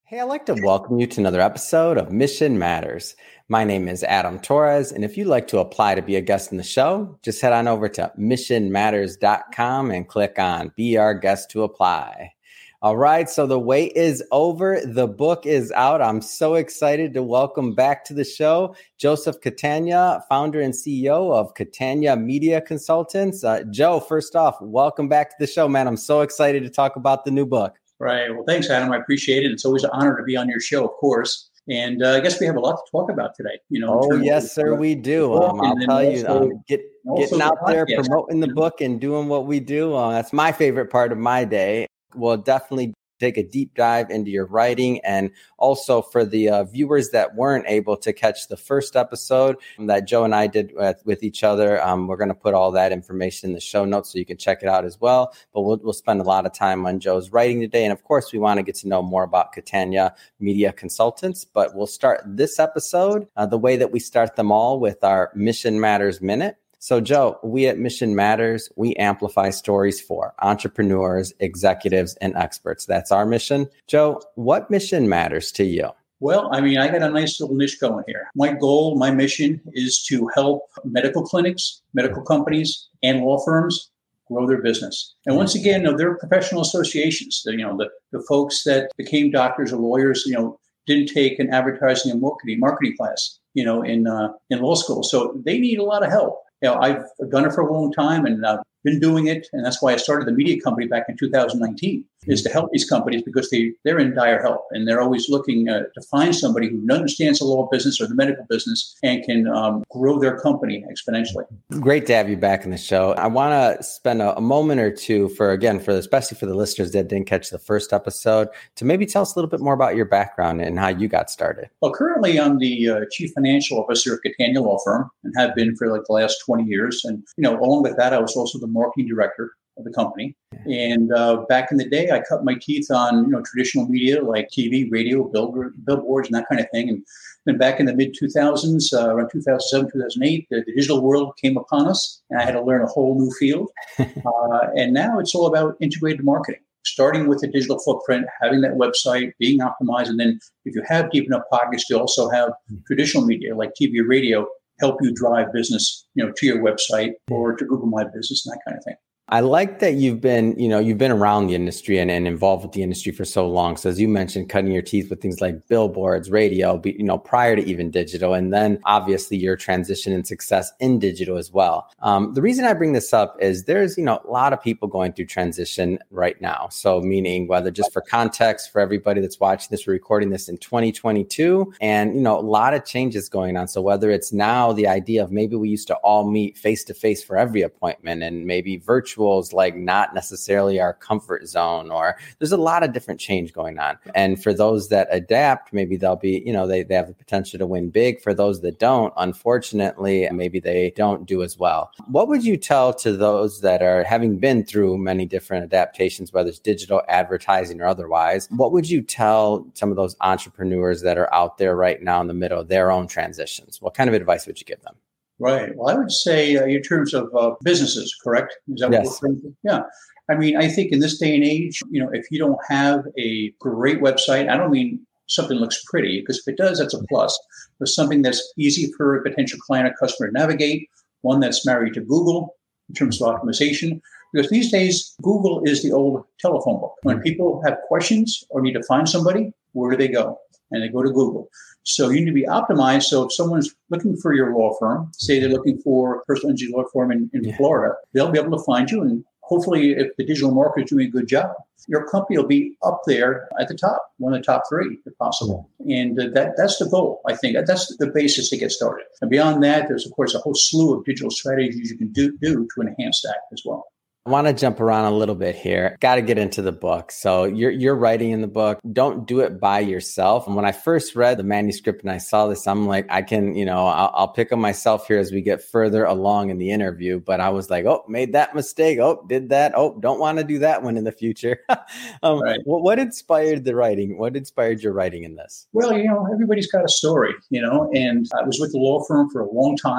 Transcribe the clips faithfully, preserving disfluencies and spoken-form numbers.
Hey, I'd like to welcome you to another episode of Mission Matters. My name is Adam Torres, and if you'd like to apply to be a guest in the show, just head on over to mission matters dot com and click on Be Our Guest to Apply. All right, so the wait is over. The book is out. I'm so excited to welcome back to the show Joseph Catania, founder and C E O of Catania Media Consultants. Uh, Joe, first off, welcome back to the show, man. I'm so excited to talk about the new book. Right. Well, thanks, Adam. I appreciate it. It's always an honor to be on your show, of course. And uh, I guess we have a lot to talk about today. You know. Oh, yes, sir, we do. Um, I'll tell you, um, get, getting out there, promoting the book and doing what we do. Uh, that's my favorite part of my day. We'll definitely take a deep dive into your writing. And also for the uh, viewers that weren't able to catch the first episode that Joe and I did with, with each other, um, we're going to put all that information in the show notes so you can check it out as well. But we'll, we'll spend a lot of time on Joe's writing today. And of course, we want to get to know more about Catania Media Consultants. But we'll start this episode uh, the way that we start them all, with our Mission Matters Minute. So, Joe, we at Mission Matters, we amplify stories for entrepreneurs, executives, and experts. That's our mission. Joe, what mission matters to you? Well, I mean, I got a nice little niche going here. My goal, my mission is to help medical clinics, medical companies, and law firms grow their business. And once again, you know, they're professional associations. You know, the, the folks that became doctors or lawyers, you know, didn't take an advertising and marketing marketing class, you know, in uh, in law school. So they need a lot of help. You know, I've done it for a long time and uh, been doing it. And that's why I started the media company back in two thousand nineteen, is to help these companies because they, they're in dire help. And they're always looking uh, to find somebody who understands the law business or the medical business and can um, grow their company exponentially. Great to have you back in the show. I want to spend a, a moment or two for, again, for especially for the listeners that didn't catch the first episode, to maybe tell us a little bit more about your background and how you got started. Well, currently I'm the uh, chief financial officer at Catania Law Firm and have been for like the last twenty years. And, you know, along with that, I was also the marketing director of the company. And uh, back in the day, I cut my teeth on, you know, traditional media like T V, radio, billboard, billboards, and that kind of thing. And then back in the mid two thousands, uh, around two thousand seven, two thousand eight, the, the digital world came upon us, and I had to learn a whole new field. Uh, and now it's all about integrated marketing, starting with a digital footprint, having that website, being optimized. And then if you have deep enough pockets, you also have traditional media like T V or radio help you drive business, you know, to your website or to Google My Business and that kind of thing. I like that you've been, you know, you've been around the industry and, and involved with the industry for so long. So as you mentioned, cutting your teeth with things like billboards, radio, you know, prior to even digital, and then obviously your transition and success in digital as well. Um, the reason I bring this up is there's, you know, a lot of people going through transition right now. So meaning whether just for context for everybody that's watching this, we're recording this in twenty twenty-two, and, you know, a lot of changes going on. So whether it's now the idea of maybe we used to all meet face to face for every appointment and maybe virtual is like not necessarily our comfort zone, or there's a lot of different change going on. And for those that adapt, maybe they'll be, you know, they, they have the potential to win big. For those that don't, unfortunately, maybe they don't do as well. What would you tell to those that are having been through many different adaptations, whether it's digital, advertising, or otherwise? What would you tell some of those entrepreneurs that are out there right now in the middle of their own transitions? What kind of advice would you give them? Right. Well, I would say uh, in terms of uh, businesses, correct? Is that yes. what we're Yeah. I mean, I think in this day and age, you know, if you don't have a great website, I don't mean something looks pretty, because if it does, that's a plus. But something that's easy for a potential client or customer to navigate, one that's married to Google in terms of optimization. Because these days, Google is the old telephone book. When people have questions or need to find somebody, where do they go? And they go to Google. So you need to be optimized. So if someone's looking for your law firm, say they're looking for a personal injury law firm in, in yeah. Florida, they'll be able to find you. And hopefully, if the digital marketer is doing a good job, your company will be up there at the top, one of the top three, if possible. Yeah. And uh, that that's the goal, I think. That's the basis to get started. And beyond that, there's, of course, a whole slew of digital strategies you can do, do to enhance that as well. I want to jump around a little bit here. Got to get into the book. So you're you're writing in the book. Don't do it by yourself. And when I first read the manuscript and I saw this, I'm like, I can, you know, I'll, I'll pick on myself here as we get further along in the interview. But I was like, oh, made that mistake. Oh, did that. Oh, don't want to do that one in the future. um, right. what, what inspired the writing? What inspired your writing in this? Well, you know, everybody's got a story, you know, and I was with the law firm for a long time.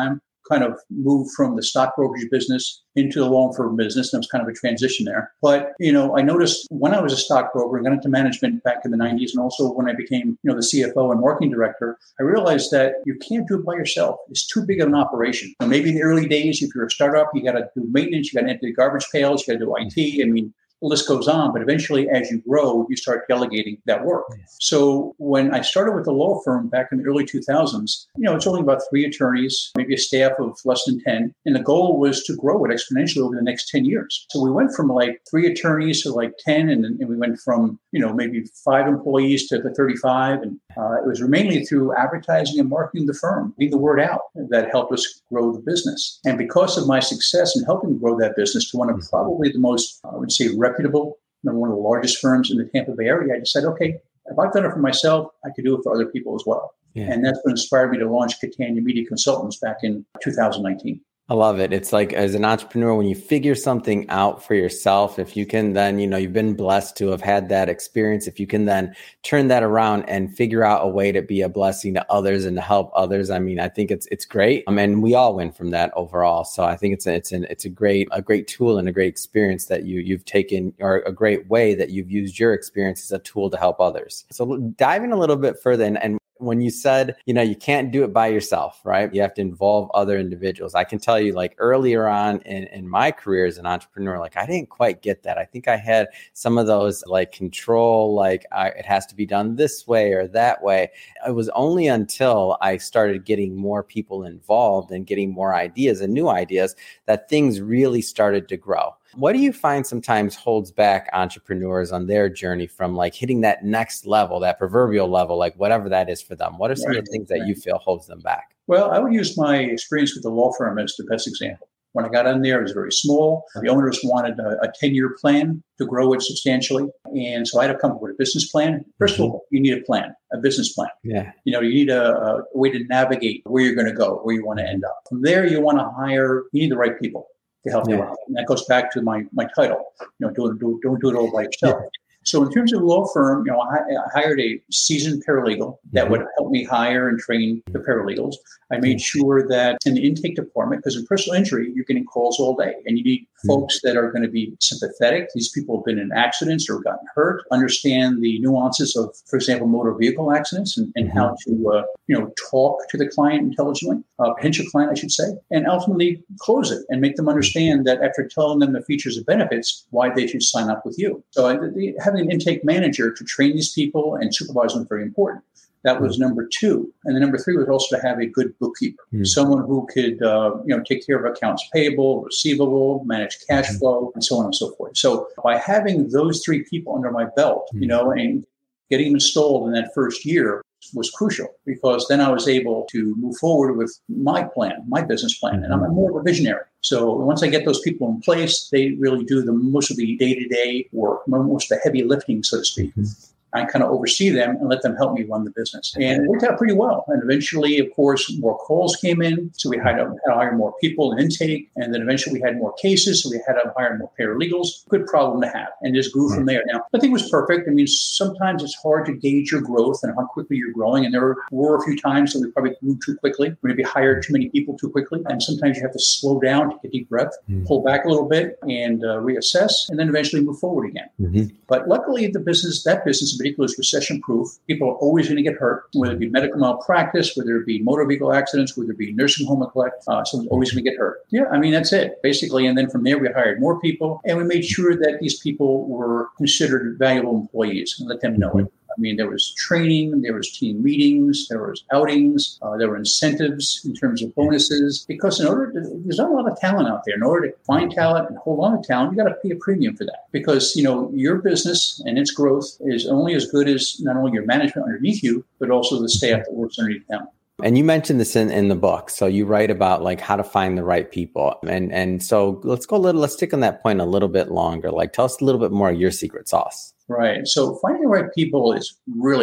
kind of moved from the stock brokerage business into the law firm business. And it was kind of a transition there. But, you know, I noticed when I was a stockbroker and got into management back in the nineties, and also when I became, you know, the C F O and marketing director, I realized that you can't do it by yourself. It's too big of an operation. And maybe in the early days, if you're a startup, you got to do maintenance, you got to empty the garbage pails, you got to do I T. I mean, the list goes on, but eventually as you grow, you start delegating that work. Yes. So when I started with the law firm back in the early two thousands, you know, it's only about three attorneys, maybe a staff of less than ten. And the goal was to grow it exponentially over the next ten years. So we went from like three attorneys to like ten, and, and we went from, you know, maybe five employees to the thirty-five. And uh, it was mainly through advertising and marketing the firm, getting the word out, that helped us grow the business. And because of my success in helping grow that business to one of probably the most, I would say, reputable, one of the largest firms in the Tampa Bay area, I decided, okay, if I've done it for myself, I could do it for other people as well. Yeah. And that's what inspired me to launch Catania Media Consultants back in two thousand nineteen. I love it. It's like, as an entrepreneur, when you figure something out for yourself, if you can then, you know, you've been blessed to have had that experience. If you can then turn that around and figure out a way to be a blessing to others and to help others, I mean, I think it's it's great. I mean, we all win from that overall. So I think it's a, it's an it's a great a great tool and a great experience that you you've taken, or a great way that you've used your experience as a tool to help others. So diving a little bit further, and, and when you said, you know, you can't do it by yourself, right? You have to involve other individuals. I can tell you, like, earlier on in, in my career as an entrepreneur, like, I didn't quite get that. I think I had some of those like control, like I, it has to be done this way or that way. It was only until I started getting more people involved and getting more ideas and new ideas that things really started to grow. What do you find sometimes holds back entrepreneurs on their journey from like hitting that next level, that proverbial level, like whatever that is for them? What are some right, of the things that right. you feel holds them back? Well, I would use my experience with the law firm as the best example. When I got in there, it was very small. The owners wanted a, a ten-year plan to grow it substantially. And so I had to come up with a business plan. First mm-hmm. of all, you need a plan, a business plan. Yeah. You know, you need a, a way to navigate where you're going to go, where you want to end up. From there, you want to hire, you need the right people to help yeah. you out. And that goes back to my my title, you know, don't do, don't do it all by yourself. Yeah. So in terms of law firm, you know, I, I hired a seasoned paralegal that mm-hmm. would help me hire and train the paralegals. I made sure that in the intake department, because in personal injury, you're getting calls all day, and you need mm-hmm. folks that are going to be sympathetic. These people have been in accidents or gotten hurt, understand the nuances of, for example, motor vehicle accidents, and, and mm-hmm. how to, uh, you know, talk to the client intelligently, uh, potential client, I should say, and ultimately close it and make them understand that after telling them the features and benefits, why they should sign up with you. So I, the, having an intake manager to train these people and supervise them is very important. That was number two. And then number three was also to have a good bookkeeper, mm-hmm. someone who could, uh, you know, take care of accounts payable, receivable, manage cash mm-hmm. flow, and so on and so forth. So by having those three people under my belt, mm-hmm. you know, and getting them installed in that first year was crucial, because then I was able to move forward with my plan, my business plan. And I'm more of a visionary. So once I get those people in place, they really do the most of the day-to-day work, most of the heavy lifting, so to speak. Mm-hmm. I kind of oversee them and let them help me run the business. And it worked out pretty well. And eventually, of course, more calls came in. So we had to, had to hire more people in intake. And then eventually we had more cases. So we had to hire more paralegals. Good problem to have. And just grew from there. Now, nothing was perfect. I mean, sometimes it's hard to gauge your growth and how quickly you're growing. And there were a few times that we probably grew too quickly. We maybe hired too many people too quickly. And sometimes you have to slow down, take a deep breath, pull back a little bit, and uh, reassess, and then eventually move forward again. Mm-hmm. But luckily, the business, that business in particular, is recession-proof. People are always going to get hurt, whether it be medical malpractice, whether it be motor vehicle accidents, whether it be nursing home neglect. Uh, someone's always going to get hurt. Yeah, I mean, that's it, basically. And then from there, we hired more people, and we made sure that these people were considered valuable employees and let them know it. I mean, there was training, there was team meetings, there was outings, uh, there were incentives in terms of bonuses, because in order to, there's not a lot of talent out there. In order to find talent and hold on to talent, you got to pay a premium for that, because, you know, your business and its growth is only as good as not only your management underneath you, but also the staff that works underneath them. And you mentioned this in, in the book. So you write about like how to find the right people. And and so let's go a little, let's stick on that point a little bit longer. Like, tell us a little bit more of your secret sauce. Right. So finding the right people is really hard.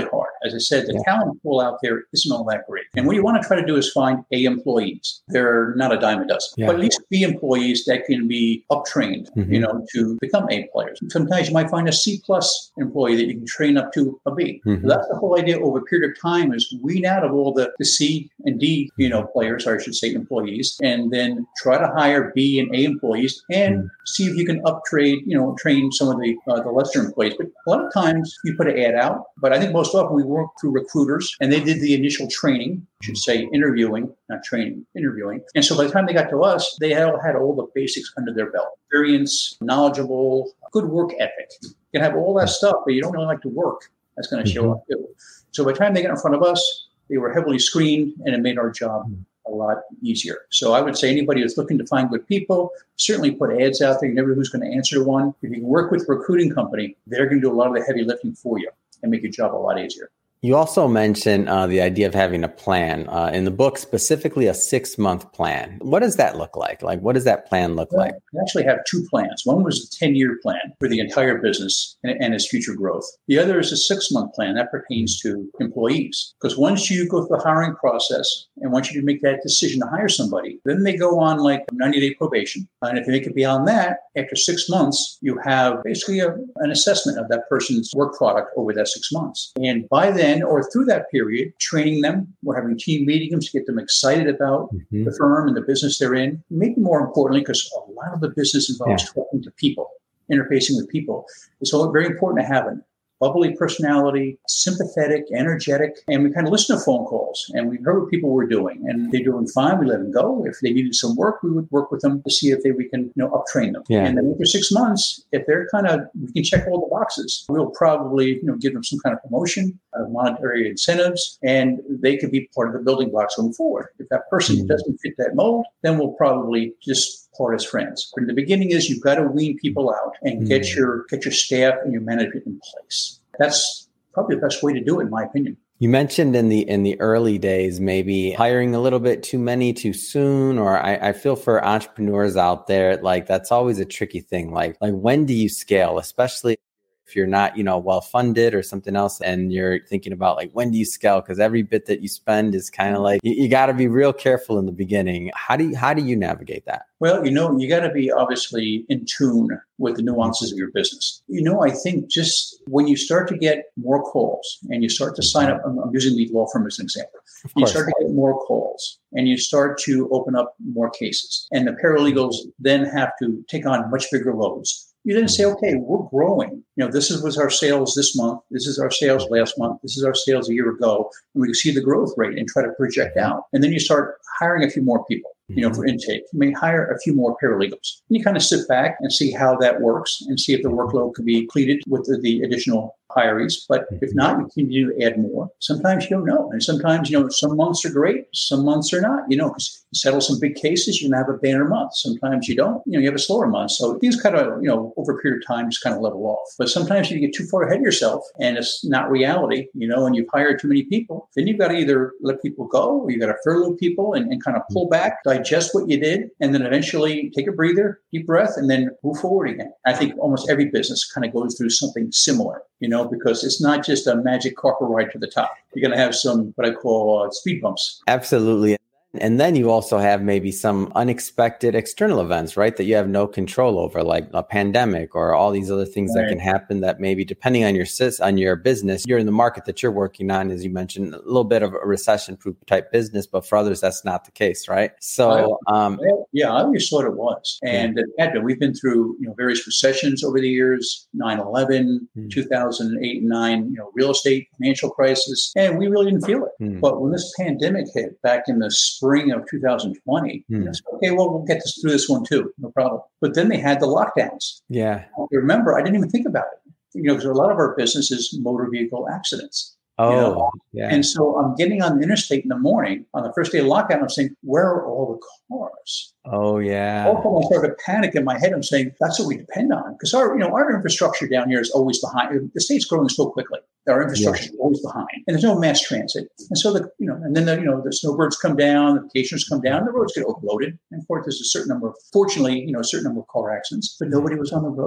As I said, the Yeah. talent pool out there isn't all that great. And what you want to try to do is find A employees. They're not a dime a dozen, Yeah. but at least B employees that can be up-trained, Mhm. you know, to become A players. Sometimes you might find a C plus employee that you can train up to a B. Mhm. So that's the whole idea over a period of time is weed out of all the, the C and D, you know, players, or I should say employees, and then try to hire B and A employees and Mhm. see if you can upgrade, you know, train some of the uh, the lesser employees. But a lot of times you put an ad out, but I think most often we work through recruiters and they did the initial training, I should say interviewing, not training, interviewing. And so by the time they got to us, they all had all the basics under their belt. Experience, knowledgeable, good work ethic. You can have all that stuff, but you don't really like to work. That's going to show Mhm. up too. So by the time they got in front of us, they were heavily screened and it made our job a lot easier. So I would say anybody who's looking to find good people, certainly put ads out there. You never know who's going to answer one. If you can work with a recruiting company, they're going to do a lot of the heavy lifting for you and make your job a lot easier. You also mentioned uh, the idea of having a plan uh, in the book, specifically a six month plan. What does that look like? Like, what does that plan look Well, like? we actually have two plans. One was a ten-year plan for the entire business and, and its future growth. The other is a six-month plan that pertains to employees. Because once you go through the hiring process and once you make that decision to hire somebody, then they go on like ninety-day probation. And if they make it beyond that, after six months, you have basically a, an assessment of that person's work product over that six months. And by then, or through that period, training them, we're having team meetings to get them excited about Mhm. the firm and the business they're in. Maybe more importantly, because a lot of the business involves Yeah. talking to people, interfacing with people. It's all very important to have a bubbly personality, sympathetic, energetic, and we kind of listen to phone calls and we heard what people were doing and they're doing fine. We let them go. If they needed some work, we would work with them to see if they, we can, you know, uptrain them. Yeah. And then after six months, if they're kind of, we can check all the boxes. We'll probably, you know, give them some kind of promotion, uh, monetary incentives, and they could be part of the building blocks going forward. If that person Mhm. doesn't fit that mold, then we'll probably just part as friends. But in the beginning is you've got to wean people out and get Mhm. your get your staff and your management in place. That's probably the best way to do it, in my opinion. You mentioned in the in the early days, maybe hiring a little bit too many too soon, or I, I feel for entrepreneurs out there, like that's always a tricky thing. Like, like when do you scale, especially if you're not, you know, well funded or something else, and you're thinking about like when do you scale? Because every bit that you spend is kind of like you, you got to be real careful in the beginning. How do you how do you navigate that? Well, you know, you got to be obviously in tune with the nuances of your business. You know, I think just when you start to get more calls and you start to sign up, I'm, I'm using the law firm as an example. Of You course. start to get more calls and you start to open up more cases. And the paralegals then have to take on much bigger loads. You then say, okay, we're growing. You know, this is was our sales this month. This is our sales last month. This is our sales a year ago. And we can see the growth rate and try to project out. And then you start hiring a few more people, you know, for intake. You may hire a few more paralegals. And you kind of sit back and see how that works and see if the workload can be completed with the, the additional hirees. But if not, you continue to add more. Sometimes you don't know. And sometimes, you know, some months are great. Some months are not, you know, because you settle some big cases, you're going to have a banner month. Sometimes you don't, you know, you have a slower month. So things kind of, you know, over a period of time, just kind of level off. But sometimes you get too far ahead of yourself and it's not reality, you know, and you've hired too many people, then you've got to either let people go or you got to furlough people and, and kind of pull back, digest what you did, and then eventually take a breather, deep breath, and then move forward again. I think almost every business kind of goes through something similar, you know, because it's not just a magic carpet ride to the top. You're going to have some, what I call uh, speed bumps. Absolutely. And then you also have maybe some unexpected external events, right? That you have no control over, like a pandemic or all these other things Right. that can happen that maybe depending on your sis on your business, you're in the market that you're working on, as you mentioned, a little bit of a recession proof type business, but for others, that's not the case, right? So, um, Well, yeah, I always thought it was. And it had been. We've been through, you know, various recessions over the years, nine eleven, Hmm. two thousand eight and nine, you know, real estate, financial crisis, and we really didn't feel it. Hmm. But when this pandemic hit back in the spring of two thousand twenty, Hmm. you know, it's okay, well, we'll get this through this one too, no problem. But then they had the lockdowns. yeah. Remember, I didn't even think about it. You know, because a lot of our business is motor vehicle accidents. Oh, You know? yeah. And so I'm getting on the interstate in the morning on the first day of lockdown. I'm saying, where are all the cars? oh, yeah. Also, I started to panic in my head. I'm saying, that's what we depend on. Because our, you know, our infrastructure down here is always behind. The state's growing so quickly. Our infrastructure is always behind. And there's no mass transit. And so, the you know, and then, the, you know, the snowbirds come down, the vacationers come down, the roads get overloaded. And of course, there's a certain number of, fortunately, you know, a certain number of car accidents, but nobody was on the road.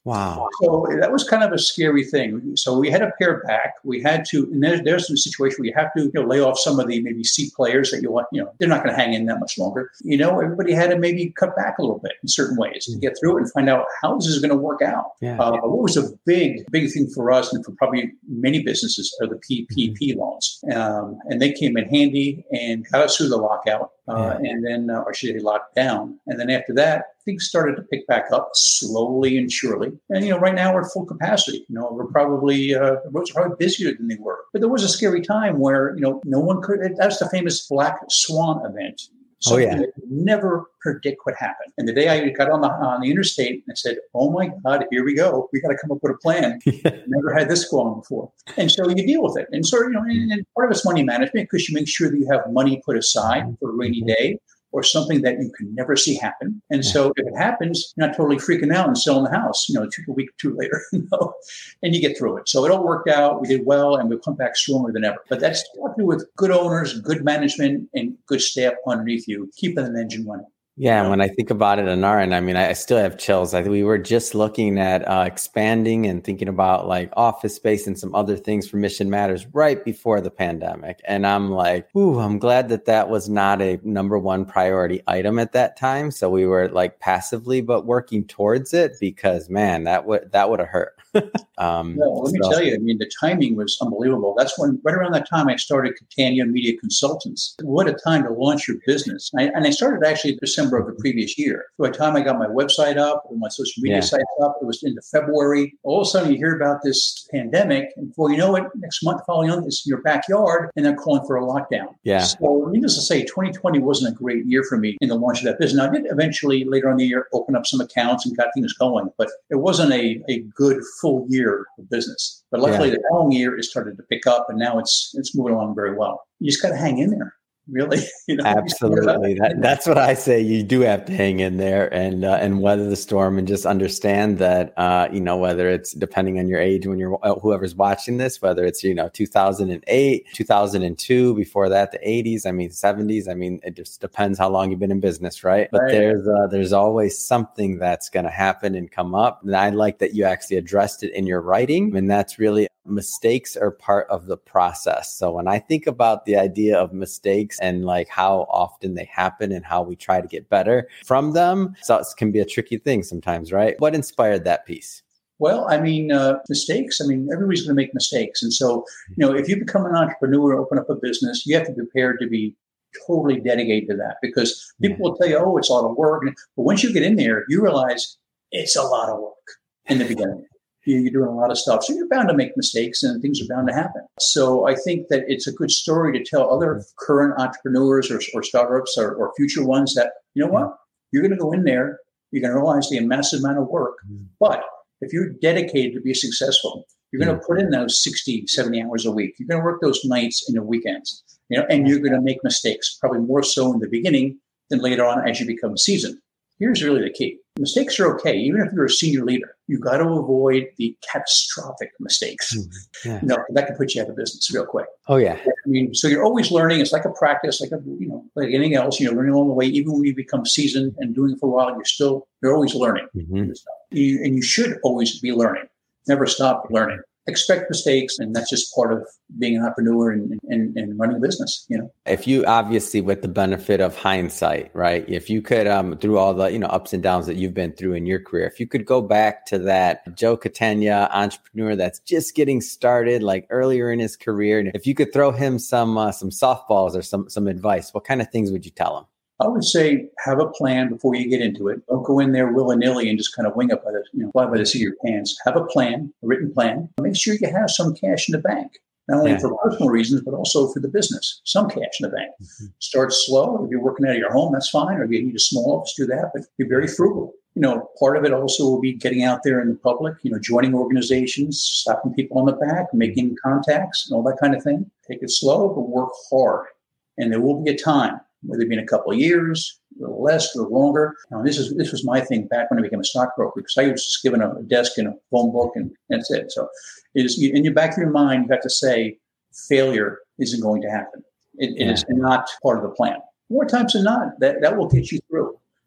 Wow. So that was kind of a scary thing. So we had to pare back. We had to, and there, there's a situation where you have to, you know, lay off some of the maybe C players that you want, you know, they're not going to hang in that much longer. You know, everybody had to maybe cut back a little bit in certain ways to get through it and find out how this is going to work out. Yeah. Uh, what was a big, big thing for us and for probably many businesses are the P P P loans. Um, and they came in handy and got us through the lockout. Uh, yeah. And then, uh, or should they lock down? And then after that, things started to pick back up slowly and surely. And, you know, right now we're at full capacity. You know, we're probably, uh, the roads are probably busier than they were. But there was a scary time where, you know, no one could, that's the famous black swan event. Something oh, yeah. that you never predict what happened. And the day I got on the on the interstate and said, oh my God, here we go. We got to come up with a plan. Never had this go on before. And so you deal with it. And so, you know, and, and part of it's money management because you make sure that you have money put aside for a rainy day or something that you can never see happen. And so if it happens, you're not totally freaking out and selling the house, you know, two, a week or two later, you know, and you get through it. So it all worked out. We did well, and we'll come back stronger than ever. But that's what to do with good owners, good management, and good staff underneath you, keeping an engine running. Yeah, and when I think about it on our end, I mean, I still have chills. I we were just looking at uh, expanding and thinking about like office space and some other things for Mission Matters right before the pandemic. And I'm like, ooh, I'm glad that that was not a number one priority item at that time. So we were like passively, but working towards it because, man, that would that would have hurt. um, well, let me so. tell you, I mean, the timing was unbelievable. That's when, right around that time, I started Catania Media Consultants. What a time to launch your business. I, and I started actually December of the previous year. By the time I got my website up and my social media yeah. sites up, it was into February. All of a sudden, you hear about this pandemic, and before you know it, next month, following on, it's in your backyard, and they're calling for a lockdown. Yeah. So, needless to say, twenty twenty wasn't a great year for me in the launch of that business. Now, I did eventually, later on in the year, open up some accounts and got things going, but it wasn't a, a good full year of business. But luckily, yeah. the following year, it started to pick up, and now it's it's moving along very well. You just got to hang in there. Really? You know, absolutely. That, that's what I say. You do have to hang in there and uh, and weather the storm and just understand that, uh, you know, whether it's depending on your age, when you're uh, whoever's watching this, whether it's, you know, two thousand eight, two thousand two, before that, the eighties, I mean, seventies. I mean, it just depends how long you've been in business. Right. But right. there's uh, there's always something that's going to happen and come up. And I like that you actually addressed it in your writing. And that's really mistakes are part of the process. So when I think about the idea of mistakes and like how often they happen and how we try to get better from them, so it can be a tricky thing sometimes, right? What inspired that piece? Well, I mean, uh, mistakes. I mean, everybody's going to make mistakes. And so, you know, if you become an entrepreneur, open up a business, you have to be prepared to be totally dedicated to that because people yeah. will tell you, oh, it's a lot of work. But once you get in there, you realize it's a lot of work in the beginning. You're doing a lot of stuff. So you're bound to make mistakes and things are bound to happen. So I think that it's a good story to tell other current entrepreneurs or, or startups or, or future ones that, you know what, you're going to go in there, you're going to realize the massive amount of work. But if you're dedicated to be successful, you're going to put in those sixty, seventy hours a week. You're going to work those nights and the weekends, you know, and you're going to make mistakes, probably more so in the beginning than later on as you become seasoned. Here's really the key. Mistakes are okay. Even if you're a senior leader, you got to avoid the catastrophic mistakes. Mm-hmm. Yeah. You know, that can put you out of business real quick. Oh, yeah. I mean, so you're always learning. It's like a practice, like a, you know, like anything else. You're learning along the way. Even when you become seasoned and doing it for a while, you're still, you're always learning. Mm-hmm. You, and you should always be learning. Never stop learning. Expect mistakes, and that's just part of being an entrepreneur and, and, and running a business, you know. If you obviously, with the benefit of hindsight, right? If you could, um, through all the, you know, ups and downs that you've been through in your career, if you could go back to that Joe Catania entrepreneur that's just getting started, like earlier in his career, and if you could throw him some uh, some softballs or some some advice, what kind of things would you tell him? I would say have a plan before you get into it. Don't go in there willy-nilly and just kind of wing it by the, you know, fly by the seat of your pants. Have a plan, a written plan. Make sure you have some cash in the bank, not only yeah. for personal reasons, but also for the business. Some cash in the bank. Mm-hmm. Start slow. If you're working out of your home, that's fine. Or if you need a small office, do that. But be very frugal. You know, part of it also will be getting out there in the public, you know, joining organizations, stopping people on the back, making contacts, and all that kind of thing. Take it slow, but work hard. And there will be a time, whether it be in a couple of years, a little less, a little longer. Now, this is this was my thing back when I became a stockbroker, because I was just given a desk and a phone book, and that's it. So, it is in your back of your mind, you have to say, failure isn't going to happen. It, yeah. it is not part of the plan. More times than not, that, that will get you through.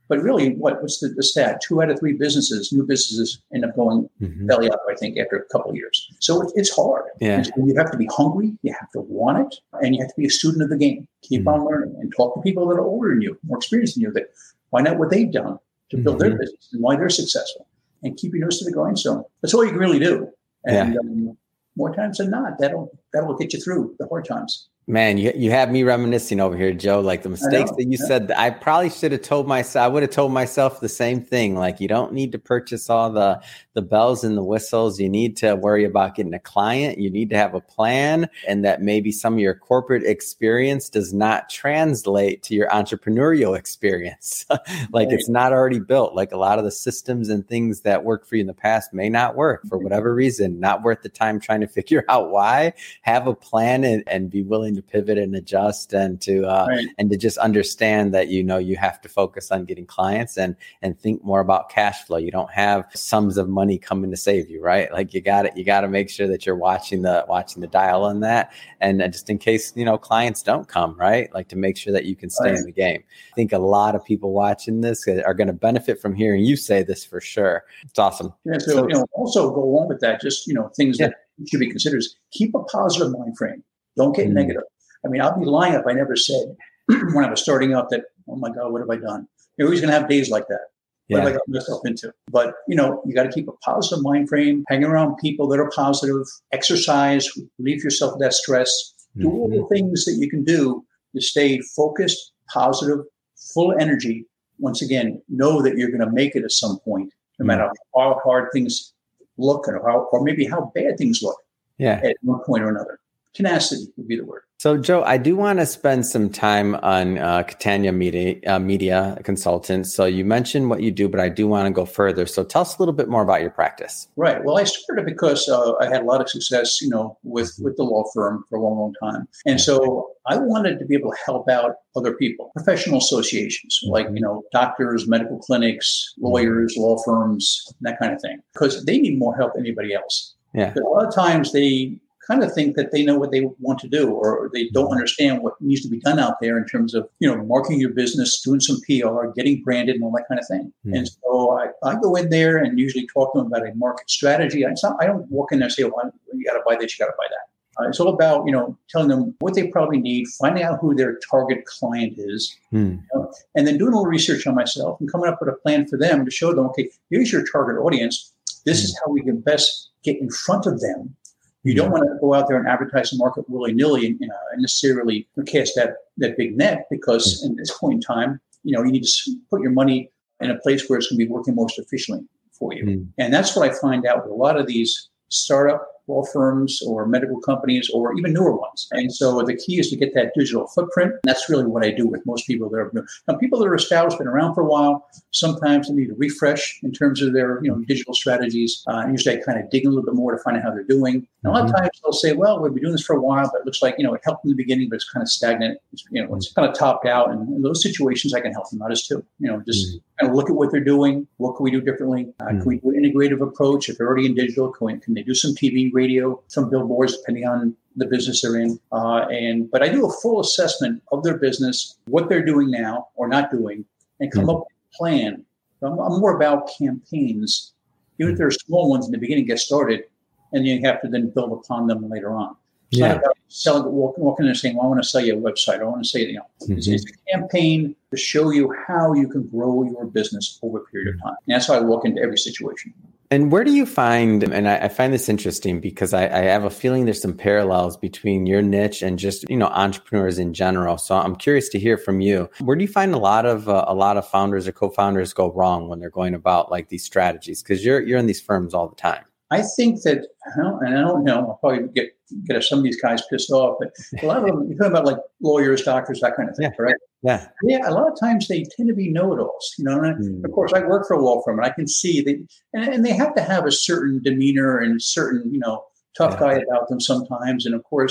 But really, what, what's the, the stat? Two out of three businesses, new businesses, end up going mm-hmm. belly up, I think, after a couple of years. So it, it's hard. Yeah. So you have to be hungry, you have to want it, and you have to be a student of the game. Keep mm-hmm. on learning and talk to people that are older than you, more experienced than you, that find out what they've done to build mm-hmm. their business and why they're successful. And keep your nose to the grindstone. That's all you can really do. And yeah. um, more times than not, that'll that'll get you through the hard times. Man, you you have me reminiscing over here, Joe. Like the mistakes that you yeah. said, I probably should have told myself, I would have told myself the same thing. Like, you don't need to purchase all the, the bells and the whistles. You need to worry about getting a client. You need to have a plan, and that maybe some of your corporate experience does not translate to your entrepreneurial experience. Like, it's not already built. Like, a lot of the systems and things that worked for you in the past may not work for whatever reason, not worth the time trying to figure out why. Have a plan and, and be willing to pivot and adjust, and to uh, right. and to just understand that, you know, you have to focus on getting clients and and think more about cash flow. You don't have sums of money coming to save you, right? Like, you got it. You got to make sure that you're watching the watching the dial on that, and uh, just in case, you know, clients don't come, right? Like, to make sure that you can stay right. in the game. I think a lot of people watching this are going to benefit from hearing you say this for sure. It's awesome. Yeah. So, so you know, also go along with that. Just, you know, things yeah. that should be considered is keep a positive mind frame. Don't get mm. negative. I mean, I'll be lying if I never said when I was starting out that, oh my God, what have I done? You're always going to have days like that. What yeah. have I got myself into? But, you know, you got to keep a positive mind frame, hang around people that are positive, exercise, relieve yourself of that stress, mm-hmm. do all the things that you can do to stay focused, positive, full of energy. Once again, know that you're going to make it at some point, no mm-hmm. matter how hard things look, or how, or maybe how bad things look yeah. at one point or another. Tenacity would be the word. So, Joe, I do want to spend some time on uh, Catania Media, uh, Media Consultants. So you mentioned what you do, but I do want to go further. So tell us a little bit more about your practice. Right. Well, I started because uh, I had a lot of success, you know, with, with the law firm for a long, long time. And so I wanted to be able to help out other people, professional associations, mm-hmm. like, you know, doctors, medical clinics, lawyers, law firms, that kind of thing, because they need more help than anybody else. Yeah. But a lot of times they kind of think that they know what they want to do, or they don't understand what needs to be done out there in terms of, you know, marketing your business, doing some P R, getting branded, and all that kind of thing. Mm. And so I, I go in there and usually talk to them about a market strategy. I, not, I don't walk in there and say, well, you got to buy this, you got to buy that. Uh, it's all about, you know, telling them what they probably need, finding out who their target client is, mm. you know, and then doing a little research on myself and coming up with a plan for them to show them, okay, here's your target audience. This mm. is how we can best get in front of them. You don't want to go out there and advertise and market willy-nilly and, you know, and necessarily cast that, that big net, because mm. at this point in time, you know, you need to put your money in a place where it's going to be working most efficiently for you. Mm. And that's what I find out with a lot of these startup law firms or medical companies or even newer ones. And so the key is to get that digital footprint. And that's really what I do with most people that are new. Now, people that are established, been around for a while, sometimes they need a refresh in terms of their, you know, digital strategies. Uh, usually I kind of dig a little bit more to find out how they're doing. And a lot of times they'll say, well, we've been doing this for a while, but it looks like, you know, it helped in the beginning, but it's kind of stagnant. It's, you know, it's kind of topped out. And in those situations, I can help them out as too. You know, just mm-hmm. kind of look at what they're doing. What can we do differently? Uh, mm-hmm. Can we do an integrative approach? If they're already in digital, can, we, can they do some T V, radio, some billboards, depending on the business they're in. Uh, and but I do a full assessment of their business, what they're doing now or not doing, and come mm-hmm. up with a plan. I'm, I'm more about campaigns, even if they're small ones in the beginning, get started, and you have to then build upon them later on. It's yeah. not about selling, walking, walking in and saying, well, I want to sell you a website. I want to say, you know, mm-hmm. it's, it's a campaign to show you how you can grow your business over a period of time. And that's how I walk into every situation. And where do you find, and I, I find this interesting because I, I have a feeling there's some parallels between your niche and just, you know, entrepreneurs in general. So I'm curious to hear from you. Where do you find a lot of uh, a lot of founders or co-founders go wrong when they're going about like these strategies? Because you're you're in these firms all the time. I think that, and I don't know, I'll probably get get some of these guys pissed off, but a lot of them, you're talking about like lawyers, doctors, that kind of thing, yeah. right? Yeah. Yeah, a lot of times they tend to be know-it-alls, you know, and I, mm. of course I work for a law firm and I can see that, and, and they have to have a certain demeanor and certain, you know, tough yeah. guy about them sometimes. And of course,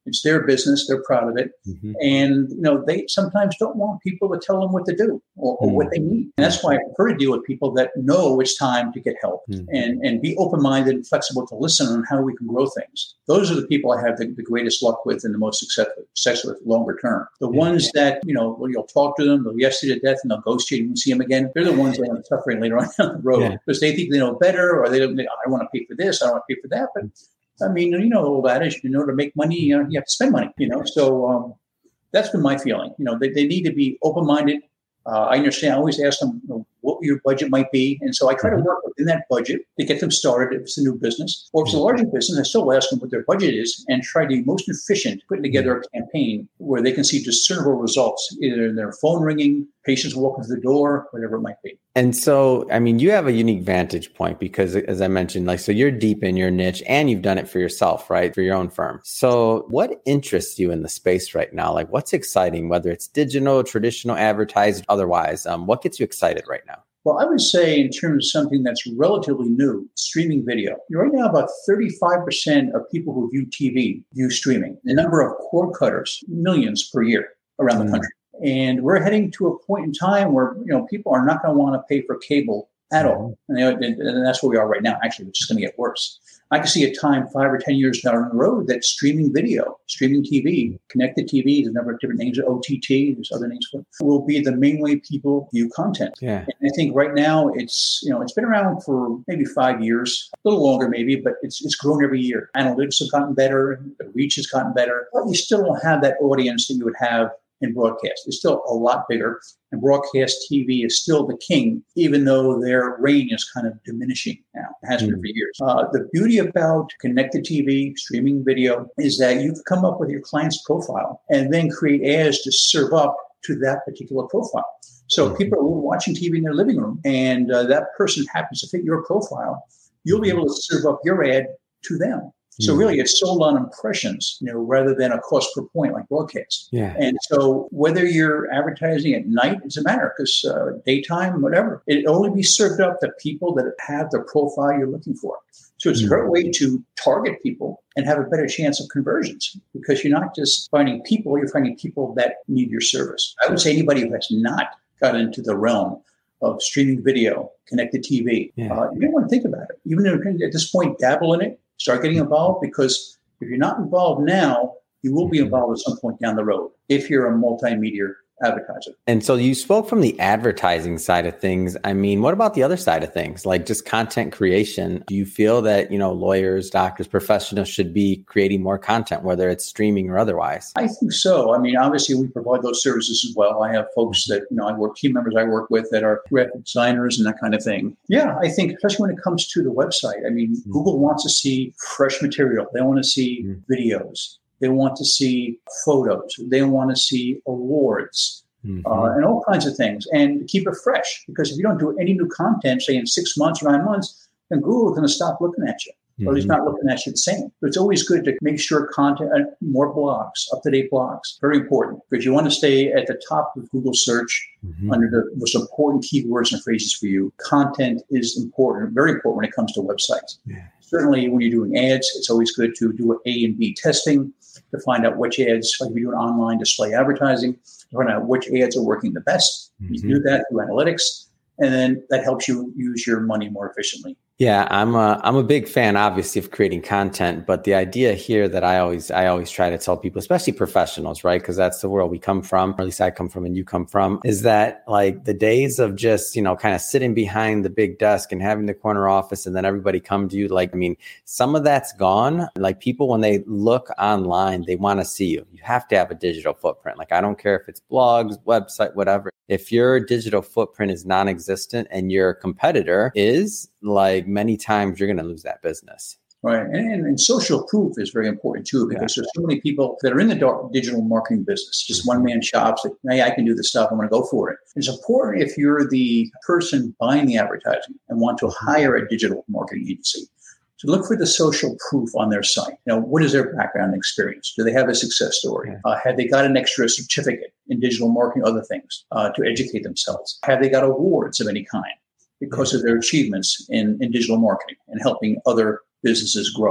It's their business. They're proud of it. Mm-hmm. And, you know, they sometimes don't want people to tell them what to do or, or mm-hmm. what they need. And that's why I prefer to deal with people that know it's time to get help mm-hmm. and, and be open-minded and flexible to listen on how we can grow things. Those are the people I have the, the greatest luck with and the most success with, success with longer term. The yeah. ones that, you know, well, you'll talk to them, they'll yes you to death, and they'll ghost you and you won't see them again. They're the ones that are suffering later on down the road yeah. because they think they know better, or they don't, they, I want to pay for this, I don't want to pay for that. But I mean, you know, the old adage, you know, to make money, you know, you have to spend money, you know. So um, that's been my feeling. You know, they, they need to be open-minded. Uh, I understand. I always ask them, you know, what your budget might be. And so I try to work within that budget to get them started if it's a new business. Or if it's a larger business, I still ask them what their budget is and try to be most efficient putting together a campaign where they can see discernible results, either in their phone ringing, patients walking through the door, whatever it might be. And so, I mean, you have a unique vantage point because, as I mentioned, like, so you're deep in your niche and you've done it for yourself, right? For your own firm. So what interests you in the space right now? Like, what's exciting, whether it's digital, traditional, advertised, otherwise? Um, what gets you excited right now? Well, I would say in terms of something that's relatively new, streaming video. Right now, about thirty-five percent of people who view T V view streaming. The number of cord cutters, millions per year around mm. the country. And we're heading to a point in time where, you know, people are not going to want to pay for cable at all. And, they, and that's where we are right now. Actually, it's just going to get worse. I can see a time five or ten years down the road that streaming video, streaming T V, connected T V, there's a number of different names, O T T, there's other names for it, will be the main way people view content. Yeah. And I think right now it's, you know, it's been around for maybe five years, a little longer maybe, but it's it's grown every year. Analytics have gotten better, the reach has gotten better, but you still don't have that audience that you would have in broadcast. It's still a lot bigger, and broadcast T V is still the king, even though their reign is kind of diminishing now. It has mm. been for years. Uh, the beauty about connected T V, streaming video, is that you can come up with your client's profile and then create ads to serve up to that particular profile. So mm. people are watching T V in their living room, and uh, that person happens to fit your profile. You'll be able to serve up your ad to them. So really, it's sold on impressions, you know, rather than a cost per point like broadcast. Yeah. And so whether you're advertising at night, it doesn't matter, because uh, daytime, whatever, it only be served up to people that have the profile you're looking for. So it's mm-hmm. a great way to target people and have a better chance of conversions, because you're not just finding people, you're finding people that need your service. I would say anybody who has not got into the realm of streaming video, connected T V, yeah. uh, you may want to think about it. Even if at this point, dabble in it. Start getting involved, because if you're not involved now, you will be involved at some point down the road if you're a multimedia advertiser. And so you spoke from the advertising side of things. I mean, what about the other side of things, like just content creation? Do you feel that, you know, lawyers, doctors, professionals should be creating more content, whether it's streaming or otherwise? I think so. I mean, obviously, we provide those services as well. I have folks that, you know, I work, team members I work with that are graphic designers and that kind of thing. Yeah, I think, especially when it comes to the website, I mean, mm-hmm. Google wants to see fresh material. They want to see mm-hmm. videos. They want to see photos. They want to see awards mm-hmm. uh, and all kinds of things, and keep it fresh. Because if you don't do any new content, say in six months, nine months, then Google is going to stop looking at you, mm-hmm. or at least not looking at you the same. But it's always good to make sure content, uh, more blogs, up-to-date blogs, very important, because you want to stay at the top of Google search mm-hmm. under the most important keywords and phrases for you. Content is important, very important when it comes to websites. Yeah. Certainly, when you're doing ads, it's always good to do A and B testing to find out which ads, like if you're doing online display advertising, to find out which ads are working the best. Mm-hmm. You can do that through analytics, and then that helps you use your money more efficiently. Yeah, I'm a I'm a big fan, obviously, of creating content. But the idea here that I always I always try to tell people, especially professionals, right? Because that's the world we come from, or at least I come from and you come from, is that like the days of just, you know, kind of sitting behind the big desk and having the corner office and then everybody come to you. Like, I mean, some of that's gone. Like people, when they look online, they want to see you. You have to have a digital footprint. Like, I don't care if it's blogs, website, whatever. If your digital footprint is non-existent and your competitor is, like, many times you're going to lose that business. Right. And, and social proof is very important too, because yeah. there's so many people that are in the dark digital marketing business, just one man shops that, hey, I can do this stuff. I'm going to go for it. It's important if you're the person buying the advertising and want to hire a digital marketing agency to look for the social proof on their site. You know, what is their background experience? Do they have a success story? Yeah. Uh, have they got an extra certificate in digital marketing, other things uh, to educate themselves? Have they got awards of any kind because of their achievements in, in digital marketing and helping other businesses grow?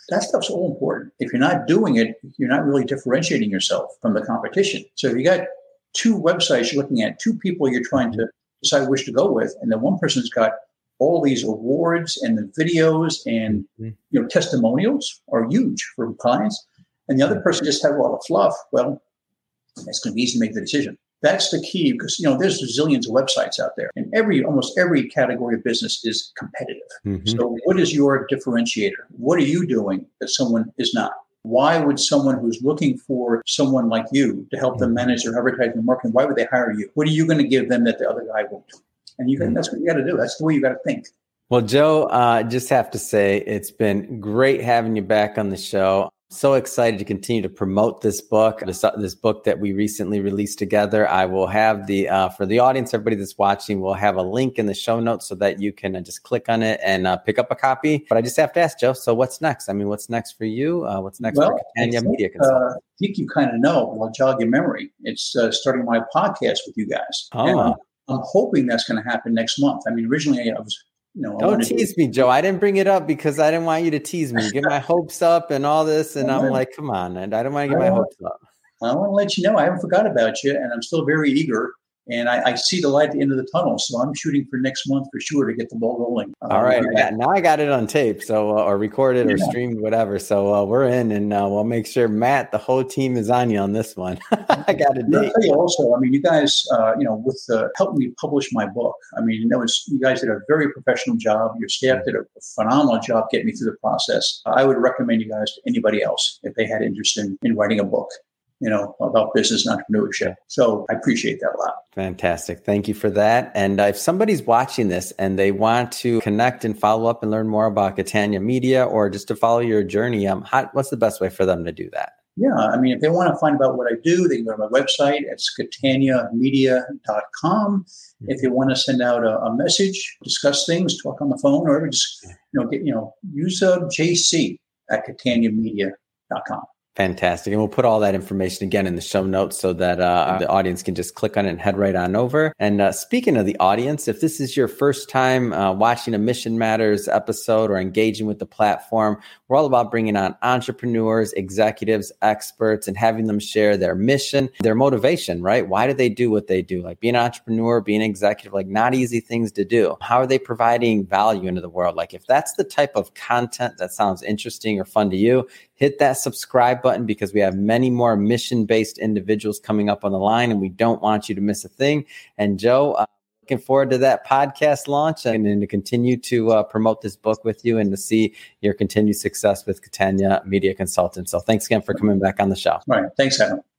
That stuff's all important. If you're not doing it, you're not really differentiating yourself from the competition. So if you got two websites you're looking at, two people you're trying to decide which to go with, and then one person's got all these awards and the videos and mm-hmm. you know testimonials are huge for clients, and the other person just had a lot of fluff, well, it's going to be easy to make the decision. That's the key, because you know there's zillions of websites out there, and every almost every category of business is competitive. Mm-hmm. So what is your differentiator? What are you doing that someone is not? Why would someone who's looking for someone like you to help them manage their advertising and marketing, why would they hire you? What are you going to give them that the other guy won't? And you can, that's what you got to do. That's the way you got to think. Well, Joe, I uh, just have to say it's been great having you back on the show. So excited to continue to promote this book, this, uh, this book that we recently released together. I will have the, uh, for the audience, everybody that's watching, we'll have a link in the show notes so that you can uh, just click on it and uh, pick up a copy. But I just have to ask, Joe, so what's next? I mean, what's next for you? Uh, what's next well, for Catania think, Media Consulting? Uh, I think you kind of know, I'll jog your memory. It's uh, starting my podcast with you guys. Oh. And, uh, I'm hoping that's going to happen next month. I mean, originally I was, you know, don't tease me, Joe. I didn't bring it up because I didn't want you to tease me, get my hopes up and all this. And I'm like, come on, and I don't want to get my hopes up. I want to let you know I haven't forgot about you, and I'm still very eager. And I, I see the light at the end of the tunnel, so I'm shooting for next month for sure to get the ball rolling. All right, I got, now I got it on tape, so uh, or recorded or yeah. streamed, whatever. So uh, we're in, and uh, we'll make sure Matt, the whole team, is on you on this one. I got a date. I'll tell you also, I mean, you guys, uh, you know, with uh, helping me publish my book. I mean, you know, it's, you guys did a very professional job. Your staff did a phenomenal job getting me through the process. I would recommend you guys to anybody else if they had interest in, in writing a book, you know, about business and entrepreneurship. So I appreciate that a lot. Fantastic. Thank you for that. And uh, if somebody's watching this and they want to connect and follow up and learn more about Catania Media or just to follow your journey, um, how, what's the best way for them to do that? Yeah, I mean, if they want to find out what I do, they can go to my website. It's catania media dot com. Mm-hmm. If they want to send out a, a message, discuss things, talk on the phone, or whatever, just, you know, get, you know, use uh, J C at catania media dot com. Fantastic. And we'll put all that information again in the show notes so that uh, the audience can just click on it and head right on over. And uh, speaking of the audience, if this is your first time uh, watching a Mission Matters episode or engaging with the platform, we're all about bringing on entrepreneurs, executives, experts, and having them share their mission, their motivation, right? Why do they do what they do? Like being an entrepreneur, being an executive, like not easy things to do. How are they providing value into the world? Like if that's the type of content that sounds interesting or fun to you, hit that subscribe button because we have many more mission-based individuals coming up on the line and we don't want you to miss a thing. And Joe, uh, looking forward to that podcast launch and, and to continue to uh, promote this book with you and to see your continued success with Catania Media Consulting. So thanks again for coming back on the show. All right. Thanks, Adam.